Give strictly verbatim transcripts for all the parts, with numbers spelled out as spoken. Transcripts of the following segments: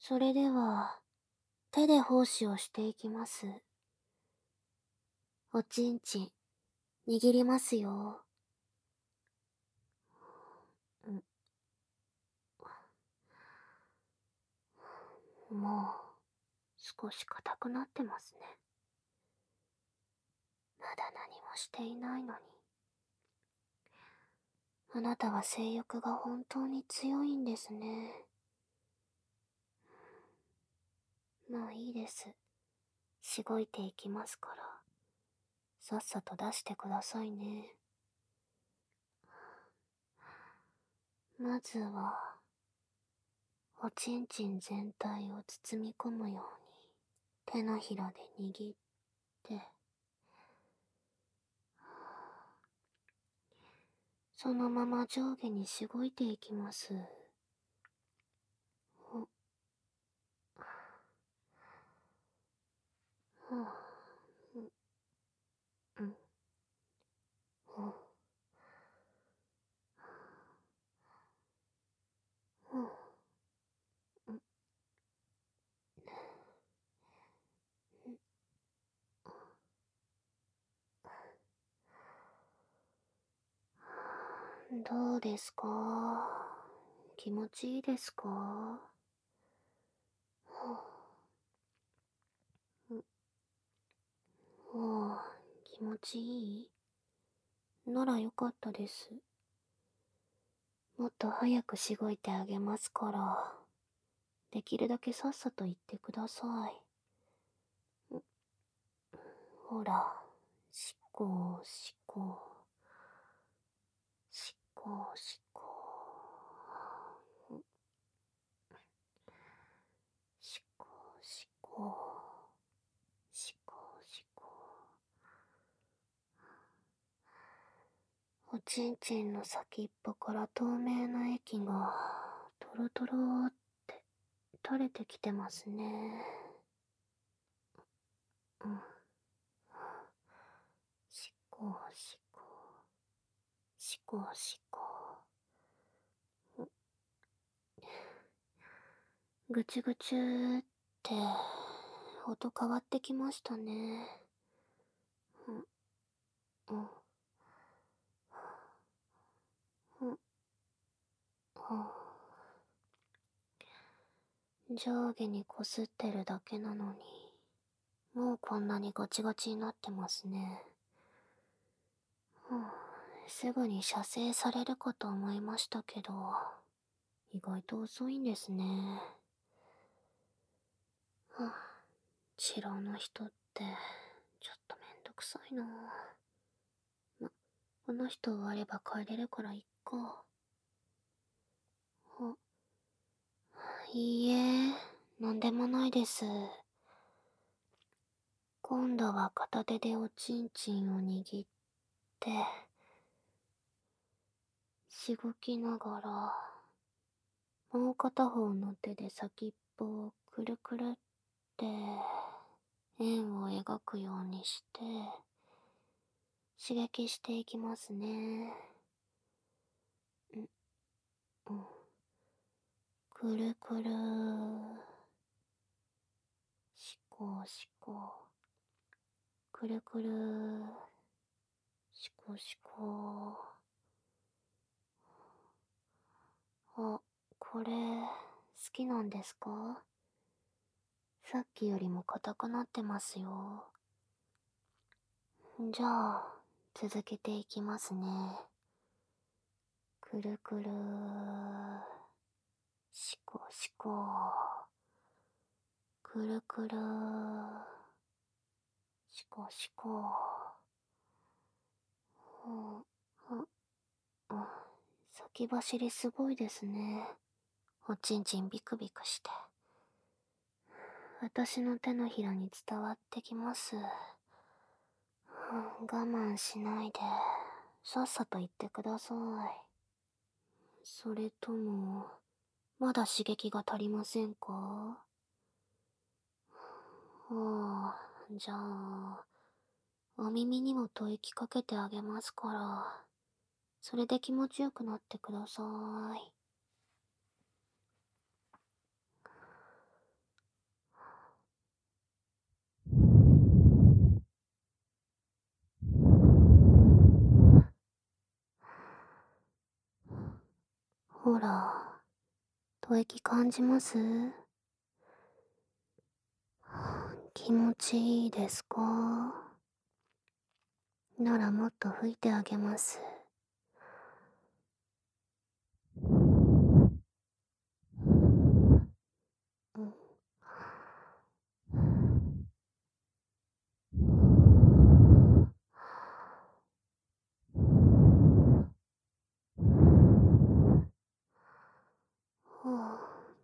それでは、手で奉仕をしていきます。おちんちん、握りますよ。んもう、少し硬くなってますね。まだ何もしていないのに。あなたは性欲が本当に強いんですね。まあいいです。しごいていきますから、さっさと出してくださいね。まずは、おちんちん全体を包み込むように手のひらで握って、そのまま上下にしごいていきます。おはあ、うん、ほほうん、どうですか？気持ちいいですか？はあ、はあ、気持ちいいならよかったです。もっと早くしごいてあげますから、できるだけさっさと言ってください。ほら、しっこしっこ、しっこしっこ、しっこしっこ、しっこしっこ。おちんちんの先っぽから透明な液がトロトロって垂れてきてますね。うん。しっこしっこ、しっこしっこ。ぐちゅぐちゅって音変わってきましたね。うん、うん、うん、はあ、上下にこすってるだけなのに、もうこんなにガチガチになってますね。うん、すぐに射精されるかと思いましたけど、意外と遅いんですね。はあ、治療の人って、ちょっとめんどくさいな。ま、この人終われば帰れるからいっか。あ、いいえ、なんでもないです。今度は片手でおちんちんを握って、しごきながら、もう片方の手で先っぽをくるくるって円を描くようにして、刺激していきますね。ん、うん。くるくる。しこしこ。くるくる。しこしこ。あ、これ、好きなんですか？さっきよりも硬くなってますよ。じゃあ、続けていきますね。くるくる。しこしこ。くるくる。しこしこ。うん、あ、先走りすごいですね。おちんちんビクビクして。私の手のひらに伝わってきます。我慢しないで、さっさと言ってください。それとも、まだ刺激が足りませんか？はあ、じゃあ、お耳にも吐息かけてあげますから、それで気持ちよくなってください。 ほら、吐息感じます？気持ちいいですか？ならもっと吹いてあげます。うん。は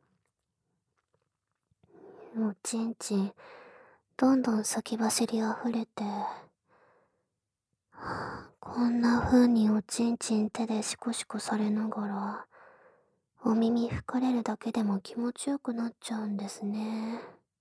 あ、おちんちん、どんどん先走り溢れて、こんな風におちんちん手でシコシコされながら、お耳吹かれるだけでも気持ちよくなっちゃうんですね。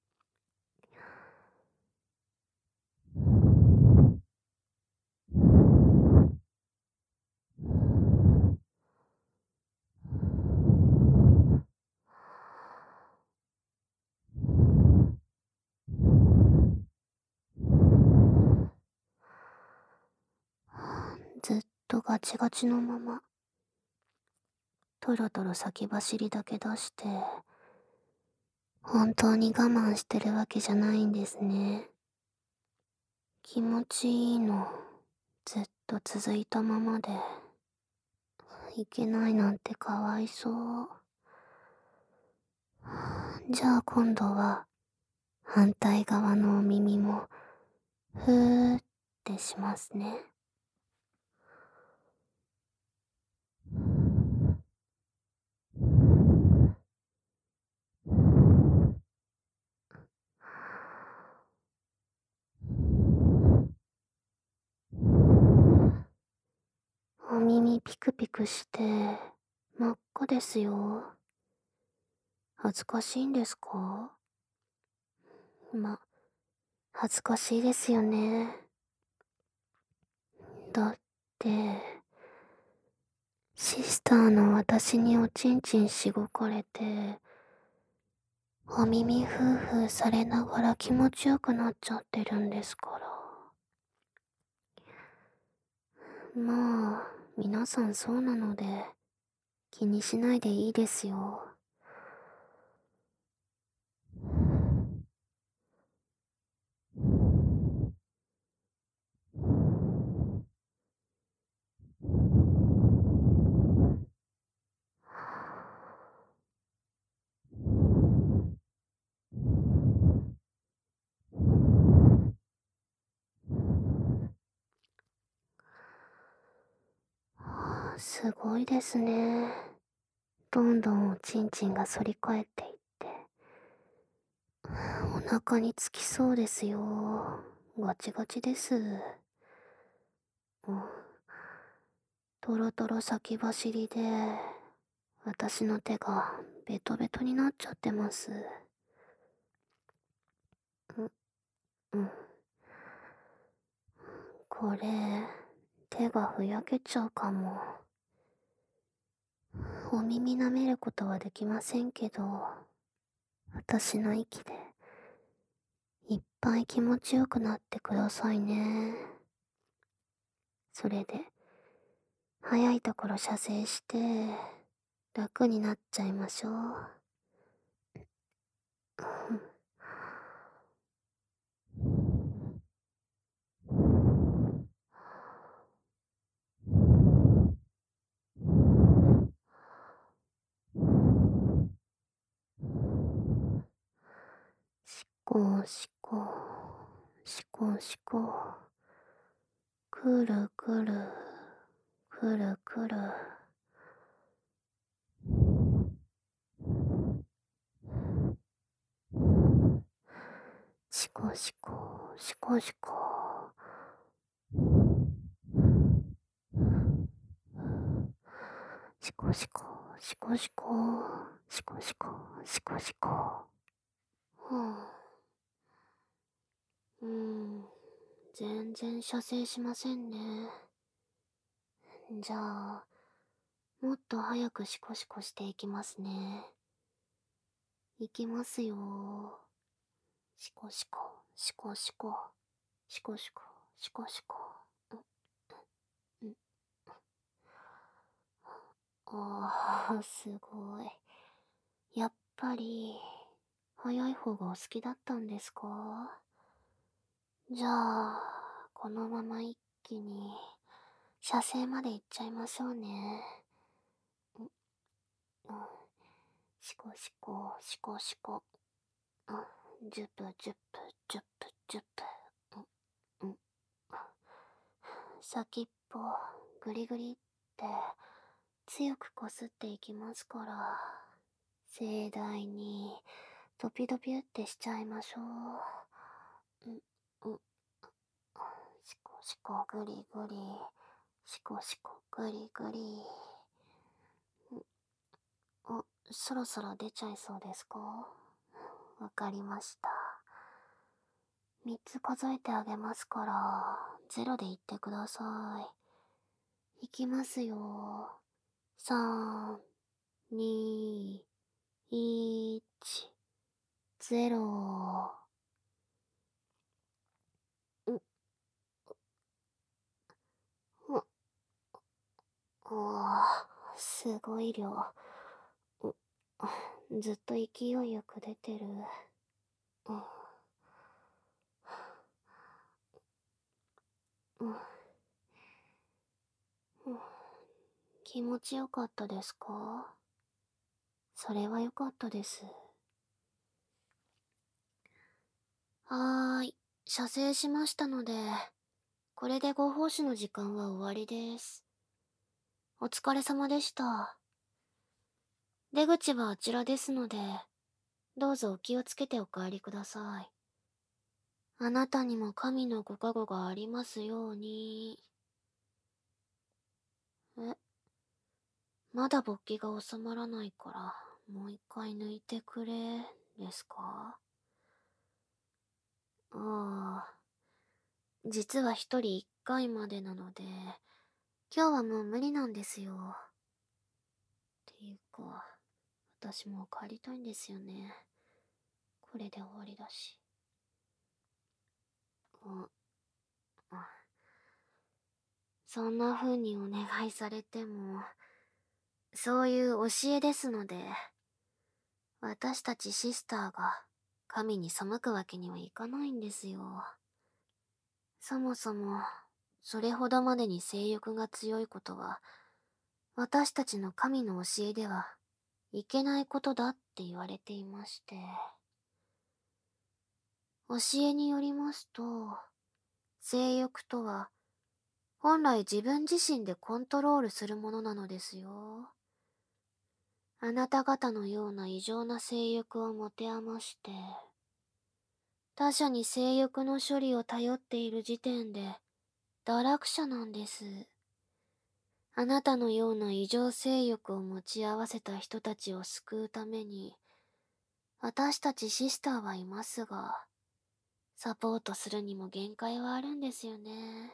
ずっとガチガチのまま、トロトロ先走りだけ出して、本当に我慢してるわけじゃないんですね。気持ちいいの、ずっと続いたままで、いけないなんてかわいそう。じゃあ今度は、反対側のお耳も、ふーってしますね。お耳ピクピクして、真っ赤ですよ。恥ずかしいんですか？ま、恥ずかしいですよね。だって、シスターの私におちんちんしごかれて、お耳ふーふーされながら気持ちよくなっちゃってるんですから。まあ、皆さんそうなので、気にしないでいいですよ。すごいですね。どんどんおちんちんが反り返っていって、お腹につきそうですよ。ガチガチです。うん、トロトロ先走りで、私の手がベトベトになっちゃってます。う、うん。これ、手がふやけちゃうかも。お耳舐めることはできませんけど、私の息で、いっぱい気持ちよくなってくださいね。それで、早いところ射精して、楽になっちゃいましょう。しこしこ、しこしこ、くるくる、くるくる。しこしこ、しこしこ。しこしこ、しこしこ、しこしこ、しこしこ。はあ、うーん、全然射精しませんね。じゃあ、もっと早くシコシコしていきますね。いきますよ。シコシコ、シコシコ、シコシコ、シコシコ。んんああ、すごい。やっぱり、早い方がお好きだったんですか？じゃあ、このまま一気に、射精まで行っちゃいましょうね。うん、うん。シコシコ、シコシコ。うん、ジュプジュプ、ジュプジュプ。うん、うん。先っぽ、グリグリって強くこすっていきますから、盛大にドピドピってしちゃいましょう。うん、うん。シコシコグリグリ、シコシコグリグリ。あ、そろそろ出ちゃいそうですか？わかりました。みっつ数えてあげますから、ゼロで言ってください。いきますよ。さん、に、いち、ゼロ。う、う、あーすごい量。う、ずっと勢いよく出てる。うん、うん、うん。気持ちよかったですか？それはよかったです。はーい。射精しましたので、これでご奉仕の時間は終わりです。お疲れ様でした。出口はあちらですので、どうぞお気をつけてお帰りください。あなたにも神のご加護がありますように。え、まだ勃起が収まらないから、もう一回抜いてくれ、ですか？ああ、実は一人一回までなので、今日はもう無理なんですよ。っていうか、私もう帰りたいんですよね。これで終わりだし。あ、あ、そんな風にお願いされても、そういう教えですので、私たちシスターが神に背くわけにはいかないんですよ。そもそも、それほどまでに性欲が強いことは、私たちの神の教えではいけないことだって言われていまして。教えによりますと、性欲とは、本来自分自身でコントロールするものなのですよ。あなた方のような異常な性欲を持て余して、他者に性欲の処理を頼っている時点で、堕落者なんです。あなたのような異常性欲を持ち合わせた人たちを救うために、私たちシスターはいますが、サポートするにも限界はあるんですよね。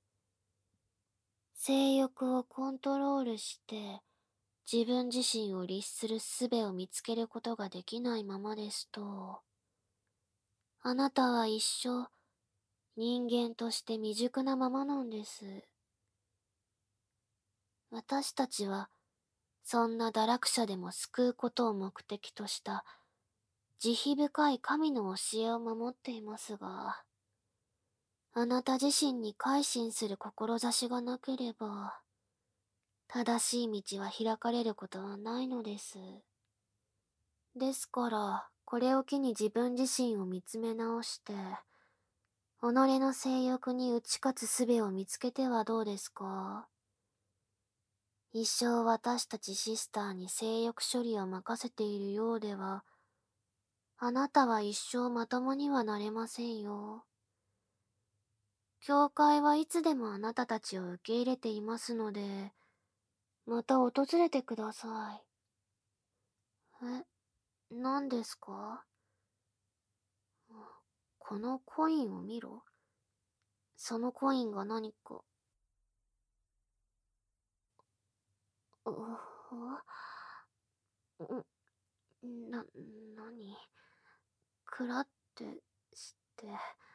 性欲をコントロールして、自分自身を律する術を見つけることができないままですと、あなたは一生人間として未熟なままなんです。私たちは、そんな堕落者でも救うことを目的とした慈悲深い神の教えを守っていますが、あなた自身に改心する志がなければ、正しい道は開かれることはないのです。ですから、これを機に自分自身を見つめ直して、己の性欲に打ち勝つ術を見つけてはどうですか？一生私たちシスターに性欲処理を任せているようでは、あなたは一生まともにはなれませんよ。教会はいつでもあなたたちを受け入れていますので、また訪れてください。え、何ですか？このコインを見ろ。そのコインが何か。う、う、な、なに？蔵って知って。